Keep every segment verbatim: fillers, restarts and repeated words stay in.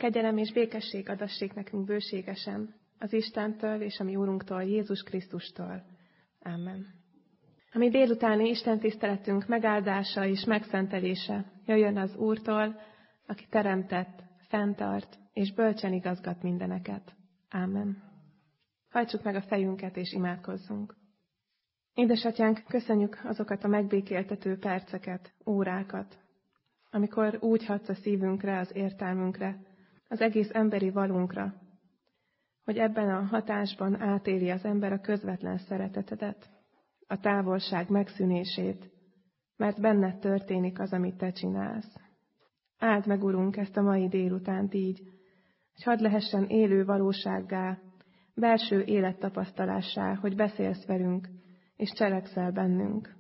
Kegyelem és békesség adassék nekünk bőségesen az Istentől és a mi Úrunktól, Jézus Krisztustól. Amen. A mi délutáni Isten tiszteletünk megáldása és megszentelése jöjjön az Úrtól, aki teremtett, fenntart és bölcsen igazgat mindeneket. Amen. Hajtsuk meg a fejünket és imádkozzunk. Édesatyánk, köszönjük azokat a megbékéltető perceket, órákat, amikor úgy hatsz a szívünkre, az értelmünkre, az egész emberi valunkra, hogy ebben a hatásban átéli az ember a közvetlen szeretetedet, a távolság megszűnését, mert benned történik az, amit te csinálsz. Áld meg, Urunk, ezt a mai délutánt így, hogy hadd lehessen élő valósággá, belső élettapasztalássá, hogy beszélsz velünk, és cselekszel bennünk.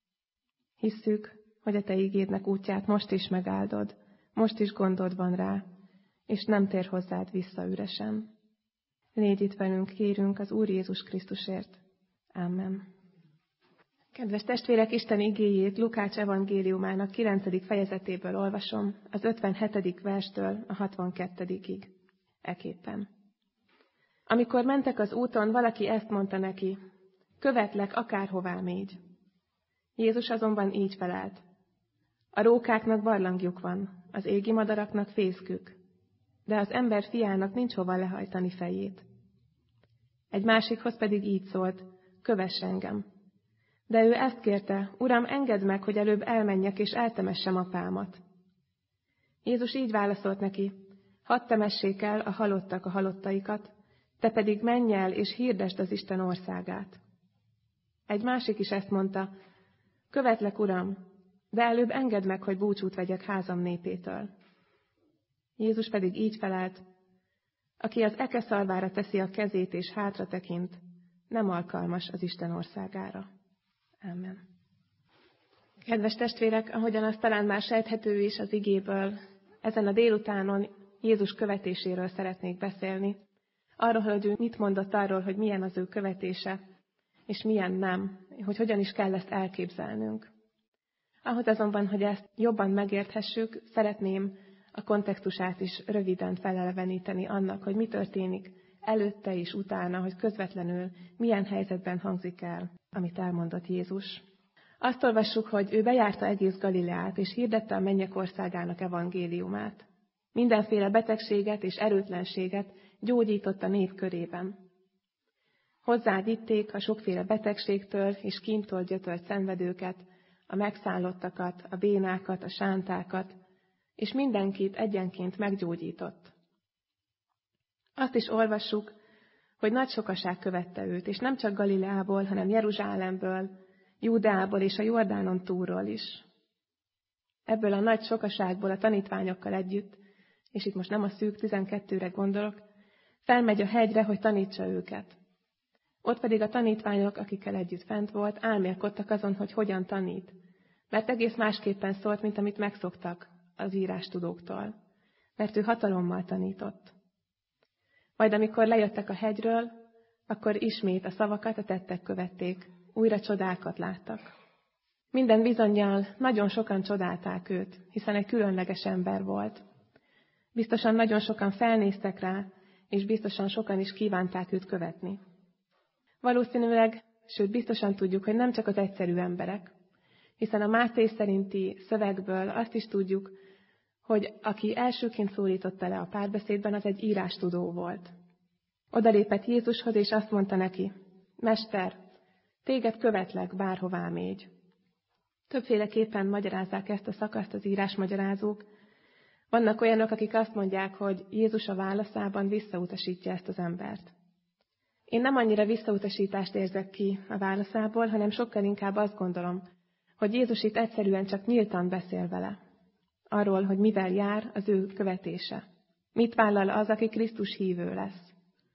Hisszük, hogy a te ígédnek útját most is megáldod, most is gondod van rá, és nem tér hozzád vissza üresen. Légy itt velünk, kérünk az Úr Jézus Krisztusért. Amen. Kedves testvérek, Isten igéjét Lukács evangéliumának kilencedik fejezetéből olvasom, az ötvenhetedik verstől a hatvankettedikig. Eképpen. Amikor mentek az úton, valaki ezt mondta neki: követlek, akárhová mégy. Jézus azonban így felelt: a rókáknak barlangjuk van, az égi madaraknak fészkük, de az ember fiának nincs hova lehajtani fejét. Egy másikhoz pedig így szólt: kövess engem. De ő ezt kérte: Uram, engedd meg, hogy előbb elmenjek és eltemessem apámat. Jézus így válaszolt neki: hadd temessék el a halottak a halottaikat, te pedig menj el és hirdesd az Isten országát. Egy másik is ezt mondta: követlek, Uram, de előbb engedd meg, hogy búcsút vegyek házam népétől. Jézus pedig így felelt: aki az ekeszalvára teszi a kezét és hátra tekint, nem alkalmas az Isten országára. Amen. Kedves testvérek, ahogyan az talán már sejthető is az igéből, ezen a délutánon Jézus követéséről szeretnék beszélni. Arról, hogy ő mit mondott arról, hogy milyen az ő követése, és milyen nem, hogy hogyan is kell ezt elképzelnünk. Ahhoz azonban, hogy ezt jobban megérthessük, szeretném a kontextusát is röviden feleleveníteni annak, hogy mi történik előtte és utána, hogy közvetlenül milyen helyzetben hangzik el, amit elmondott Jézus. Azt olvassuk, hogy ő bejárta egész Galileát, és hirdette a mennyek országának evangéliumát. Mindenféle betegséget és erőtlenséget gyógyított a nép körében. Hozzá vitték a sokféle betegségtől és kíntól gyötört szenvedőket, a megszállottakat, a bénákat, a sántákat, és mindenkit egyenként meggyógyított. Azt is olvassuk, hogy nagy sokaság követte őt, és nem csak Galileából, hanem Jeruzsálemből, Júdeából és a Jordánon túlról is. Ebből a nagy sokaságból a tanítványokkal együtt, és itt most nem a szűk tizenkettőre gondolok, felmegy a hegyre, hogy tanítsa őket. Ott pedig a tanítványok, akikkel együtt fent volt, álmélkodtak azon, hogy hogyan tanít, mert egész másképpen szólt, mint amit megszoktak az írástudóktól, mert ő hatalommal tanított. Majd amikor lejöttek a hegyről, akkor ismét a szavakat a tettek követték, újra csodákat láttak. Minden bizonnyal nagyon sokan csodálták őt, hiszen egy különleges ember volt. Biztosan nagyon sokan felnéztek rá, és biztosan sokan is kívánták őt követni. Valószínűleg, sőt biztosan tudjuk, hogy nem csak az egyszerű emberek, hiszen a Máté szerinti szövegből azt is tudjuk, hogy aki elsőként szólította le a párbeszédben, az egy írástudó volt. Odalépett Jézushoz, és azt mondta neki: Mester, téged követlek, bárhová mégy. Többféleképpen magyarázzák ezt a szakaszt az írásmagyarázók. Vannak olyanok, akik azt mondják, hogy Jézus a válaszában visszautasítja ezt az embert. Én nem annyira visszautasítást érzek ki a válaszából, hanem sokkal inkább azt gondolom, hogy Jézus itt egyszerűen csak nyíltan beszél vele. Arról, hogy mivel jár az ő követése. Mit vállal az, aki Krisztus hívő lesz.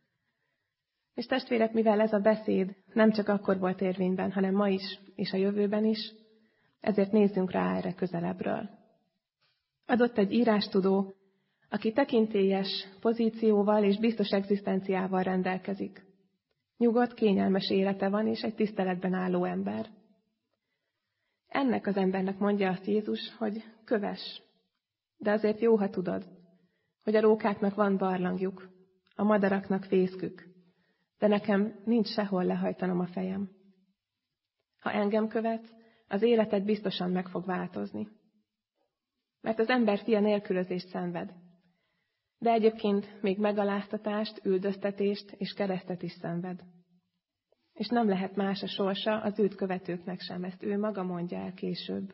És testvérek, mivel ez a beszéd nem csak akkor volt érvényben, hanem ma is, és a jövőben is, ezért nézzünk rá erre közelebbről. Adott egy írástudó, aki tekintélyes pozícióval és biztos egzisztenciával rendelkezik. Nyugodt, kényelmes élete van, és egy tiszteletben álló ember. Ennek az embernek mondja azt Jézus, hogy kövess. De azért jó, ha tudod, hogy a rókáknak van barlangjuk, a madaraknak fészkük, de nekem nincs sehol lehajtanom a fejem. Ha engem követsz, az életed biztosan meg fog változni. Mert az ember fia nélkülözést szenved, de egyébként még megaláztatást, üldöztetést és keresztet is szenved. És nem lehet más a sorsa az őt követőknek sem, ezt ő maga mondja el később.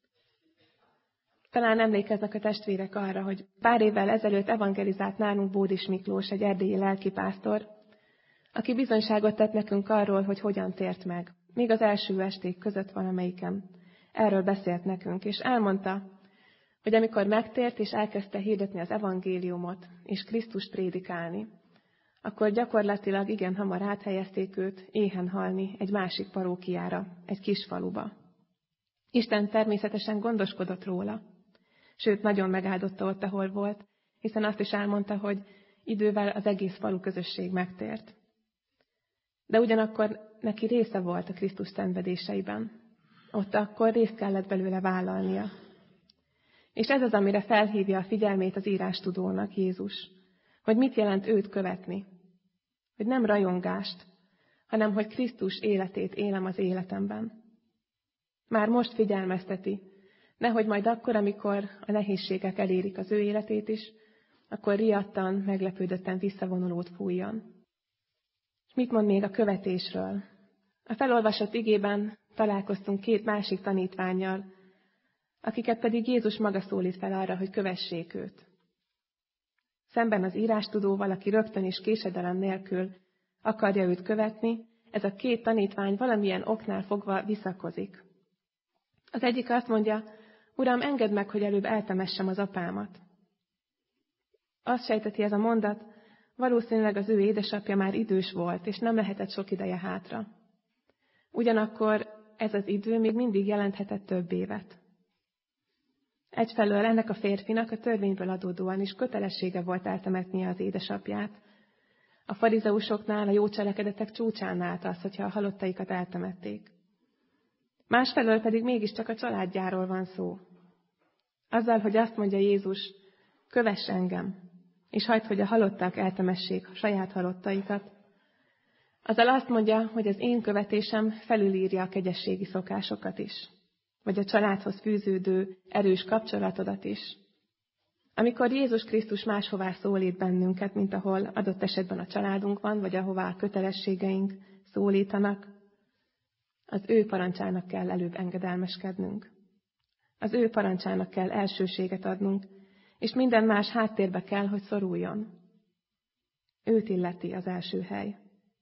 Talán emlékeznek a testvérek arra, hogy pár évvel ezelőtt evangelizált nálunk Bódis Miklós, egy erdélyi lelkipásztor, aki bizonyságot tett nekünk arról, hogy hogyan tért meg. Még az első esték között valamelyiken. Erről beszélt nekünk, és elmondta, hogy amikor megtért és elkezdte hirdetni az evangéliumot, és Krisztust prédikálni, akkor gyakorlatilag igen hamar áthelyezték őt éhen halni egy másik parókiára, egy kis faluba. Isten természetesen gondoskodott róla, sőt, nagyon megáldotta ott, ahol volt, hiszen azt is elmondta, hogy idővel az egész falu közösség megtért. De ugyanakkor neki része volt a Krisztus szenvedéseiben. Ott akkor részt kellett belőle vállalnia. És ez az, amire felhívja a figyelmét az írástudónak Jézus, hogy mit jelent őt követni. Hogy nem rajongást, hanem hogy Krisztus életét élem az életemben. Már most figyelmezteti, nehogy majd akkor, amikor a nehézségek elérik az ő életét is, akkor riadtan, meglepődötten visszavonulót fújjon. Mit mond még a követésről? A felolvasott igében találkoztunk két másik tanítvánnyal, akiket pedig Jézus maga szólít fel arra, hogy kövessék őt. Szemben az írástudóval, aki rögtön és késedelem nélkül akarja őt követni, ez a két tanítvány valamilyen oknál fogva visszakozik. Az egyik azt mondja, Uram, engedd meg, hogy előbb eltemessem az apámat. Azt sejteti ez a mondat, valószínűleg az ő édesapja már idős volt, és nem lehetett sok ideje hátra. Ugyanakkor ez az idő még mindig jelenthetett több évet. Egyfelől ennek a férfinak a törvényből adódóan is kötelessége volt eltemetnie az édesapját. A farizeusoknál, a jó cselekedetek csúcsán állt az, hogyha a halottaikat eltemették. Másfelől pedig mégiscsak a családjáról van szó. Azzal, hogy azt mondja Jézus, kövess engem, és hagyd, hogy a halottak eltemessék a saját halottaikat. Azzal azt mondja, hogy az én követésem felülírja a kegyességi szokásokat is, vagy a családhoz fűződő erős kapcsolatodat is. Amikor Jézus Krisztus máshová szólít bennünket, mint ahol adott esetben a családunk van, vagy ahová a kötelességeink szólítanak, az ő parancsának kell előbb engedelmeskednünk. Az ő parancsának kell elsőséget adnunk, és minden más háttérbe kell, hogy szoruljon. Őt illeti az első hely.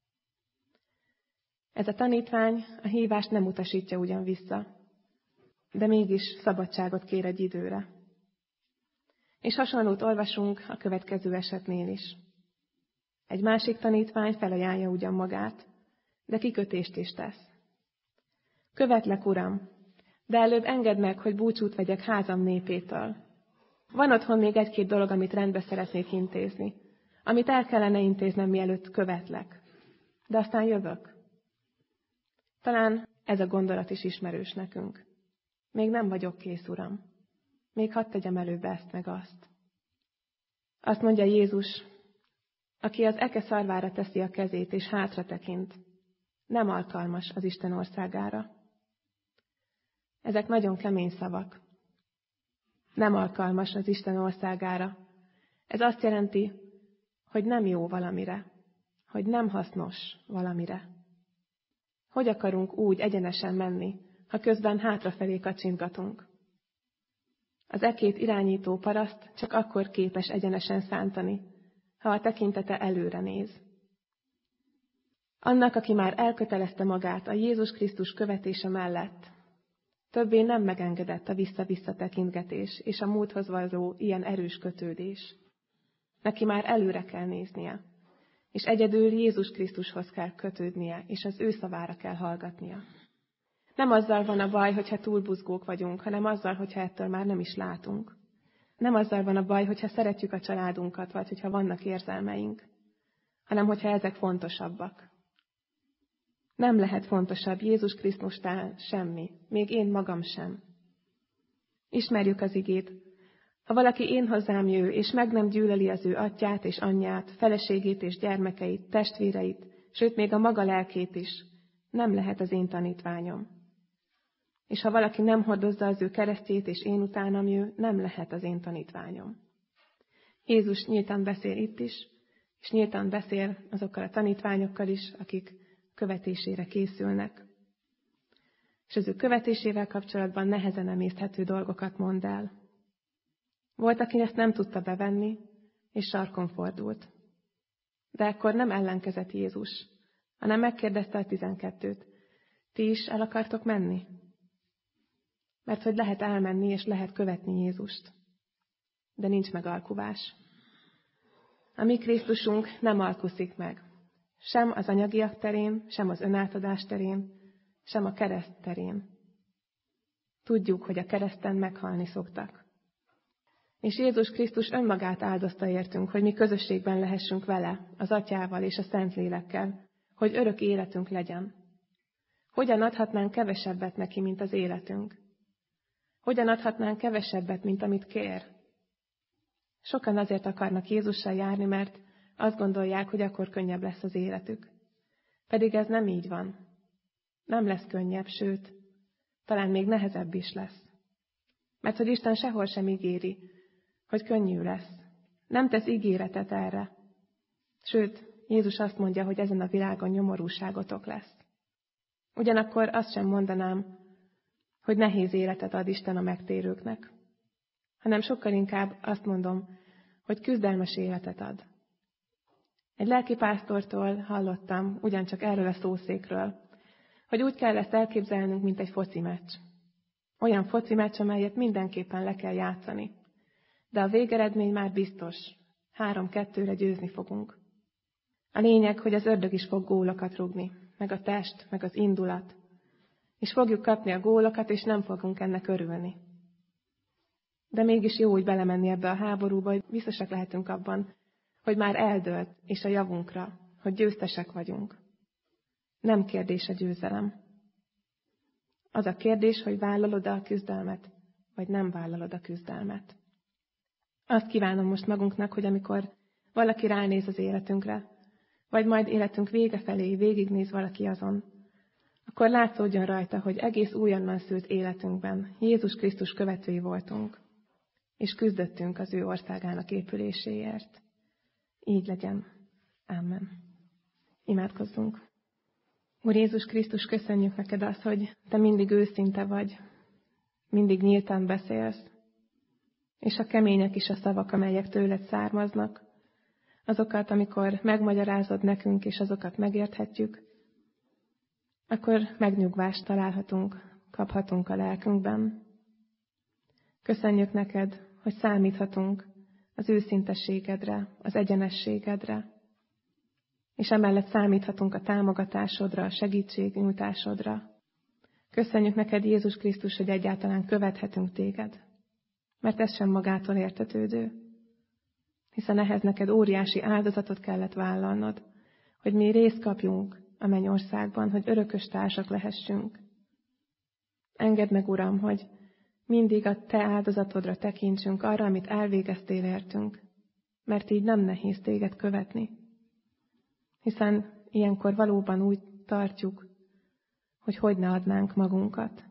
Ez a tanítvány a hívást nem utasítja ugyan vissza, de mégis szabadságot kér egy időre. És hasonlót olvasunk a következő esetnél is. Egy másik tanítvány felajánlja ugyan magát, de kikötést is tesz. Követlek, Uram, de előbb engedd meg, hogy búcsút vegyek házam népétől. Van otthon még egy-két dolog, amit rendbe szeretnék intézni, amit el kellene intéznem, mielőtt követlek. De aztán jövök. Talán ez a gondolat is ismerős nekünk. Még nem vagyok kész, Uram. Még hadd tegyem előbb ezt meg azt. Azt mondja Jézus, aki az eke szarvára teszi a kezét és hátra tekint, nem alkalmas az Isten országára. Ezek nagyon kemény szavak. Nem alkalmas az Isten országára. Ez azt jelenti, hogy nem jó valamire, hogy nem hasznos valamire. Hogy akarunk úgy egyenesen menni, ha közben hátrafelé kacsintgatunk? Az ekét irányító paraszt csak akkor képes egyenesen szántani, ha a tekintete előre néz. Annak, aki már elkötelezte magát a Jézus Krisztus követése mellett, többé nem megengedett a vissza-vissza tekintgetés és a múlthoz való ilyen erős kötődés. Neki már előre kell néznie, és egyedül Jézus Krisztushoz kell kötődnie, és az ő szavára kell hallgatnia. Nem azzal van a baj, hogyha túl buzgók vagyunk, hanem azzal, hogyha ettől már nem is látunk. Nem azzal van a baj, hogyha szeretjük a családunkat, vagy hogyha vannak érzelmeink, hanem hogyha ezek fontosabbak. Nem lehet fontosabb Jézus Krisztusnál semmi, még én magam sem. Ismerjük az igét. Ha valaki én hozzám jő, és meg nem gyűlöli az ő atyát és anyját, feleségét és gyermekeit, testvéreit, sőt még a maga lelkét is, nem lehet az én tanítványom. És ha valaki nem hordozza az ő keresztjét, és én utánam jő, nem lehet az én tanítványom. Jézus nyíltan beszél itt is, és nyíltan beszél azokkal a tanítványokkal is, akik követésére készülnek. És az ő követésével kapcsolatban nehezen emészthető dolgokat mond el. Volt, aki ezt nem tudta bevenni, és sarkon fordult. De ekkor nem ellenkezett Jézus, hanem megkérdezte a tizenkettőt, ti is el akartok menni? Mert hogy lehet elmenni, és lehet követni Jézust. De nincs meg alkuvás. A mi Krisztusunk nem alkuszik meg. Sem az anyagiak terén, sem az önátadás terén, sem a kereszt terén. Tudjuk, hogy a kereszten meghalni szoktak. És Jézus Krisztus önmagát áldozta értünk, hogy mi közösségben lehessünk vele, az Atyával és a Szentlélekkel, hogy örök életünk legyen. Hogyan adhatnánk kevesebbet neki, mint az életünk? Hogyan adhatnánk kevesebbet, mint amit kér? Sokan azért akarnak Jézussal járni, mert azt gondolják, hogy akkor könnyebb lesz az életük. Pedig ez nem így van. Nem lesz könnyebb, sőt, talán még nehezebb is lesz. Mert hogy Isten sehol sem ígéri, hogy könnyű lesz. Nem tesz ígéretet erre. Sőt, Jézus azt mondja, hogy ezen a világon nyomorúságotok lesz. Ugyanakkor azt sem mondanám, hogy nehéz életet ad Isten a megtérőknek, hanem sokkal inkább azt mondom, hogy küzdelmes életet ad. Egy lelkipásztortól hallottam, ugyancsak erről a szószékről, hogy úgy kell ezt elképzelnünk, mint egy foci meccs. Olyan foci meccs, amelyet mindenképpen le kell játszani. De a végeredmény már biztos. Három-kettőre győzni fogunk. A lényeg, hogy az ördög is fog gólokat rúgni, meg a test, meg az indulat. És fogjuk kapni a gólokat, és nem fogunk ennek örülni. De mégis jó úgy belemenni ebbe a háborúba, hogy biztosak lehetünk abban, hogy már eldőlt, és a javunkra, hogy győztesek vagyunk. Nem kérdés a győzelem. Az a kérdés, hogy vállalod-e a küzdelmet, vagy nem vállalod a küzdelmet. Azt kívánom most magunknak, hogy amikor valaki ránéz az életünkre, vagy majd életünk vége felé végignéz valaki azon, akkor látszódjon rajta, hogy egész újonnan szült életünkben Jézus Krisztus követői voltunk, és küzdöttünk az ő országának épüléséért. Így legyen. Amen. Imádkozzunk. Úr Jézus Krisztus, köszönjük neked azt, hogy te mindig őszinte vagy, mindig nyíltan beszélsz, és a kemények is a szavak, amelyek tőled származnak, azokat, amikor megmagyarázod nekünk, és azokat megérthetjük, akkor megnyugvást találhatunk, kaphatunk a lelkünkben. Köszönjük neked, hogy számíthatunk az őszintességedre, az egyenességedre, és emellett számíthatunk a támogatásodra, a segítségnyújtásodra. Köszönjük neked, Jézus Krisztus, hogy egyáltalán követhetünk téged, mert ez sem magától értetődő, hiszen ehhez neked óriási áldozatot kellett vállalnod, hogy mi részt kapjunk a mennyországban, hogy örökös társak lehessünk. Engedd meg, Uram, hogy mindig a te áldozatodra tekintsünk, arra, amit elvégeztél értünk, mert így nem nehéz téged követni. Hiszen ilyenkor valóban úgy tartjuk, hogy hogy ne adnánk magunkat.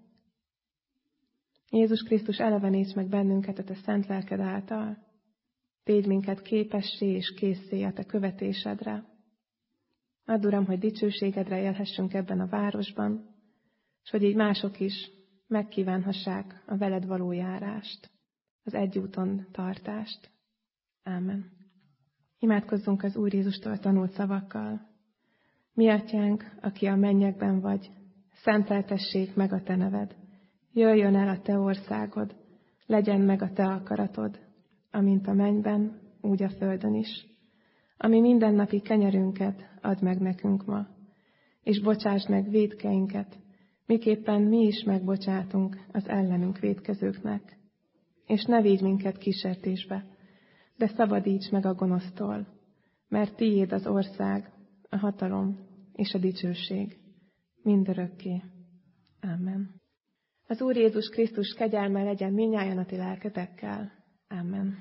Jézus Krisztus, eleveníts meg bennünket a te szent lelked által. Tégy minket képessé és készé a te követésedre. Add, Uram, hogy dicsőségedre élhessünk ebben a városban, és hogy így mások is megkívánhassák a veled való járást, az egyúton tartást. Ámen. Imádkozzunk az Úr Jézustól tanult szavakkal. Mi atyánk, aki a mennyekben vagy, szenteltessék meg a te neved. Jöjjön el a te országod, legyen meg a te akaratod, amint a mennyben, úgy a földön is. Ami mindennapi kenyerünket add meg nekünk ma, és bocsásd meg vétkeinket, miképpen mi is megbocsátunk az ellenünk vétkezőknek. És ne védj minket kísértésbe, de szabadíts meg a gonosztól, mert tiéd az ország, a hatalom és a dicsőség mindörökké. Amen. Az Úr Jézus Krisztus kegyelme legyen mindnyájan a ti lelketekkel. Amen.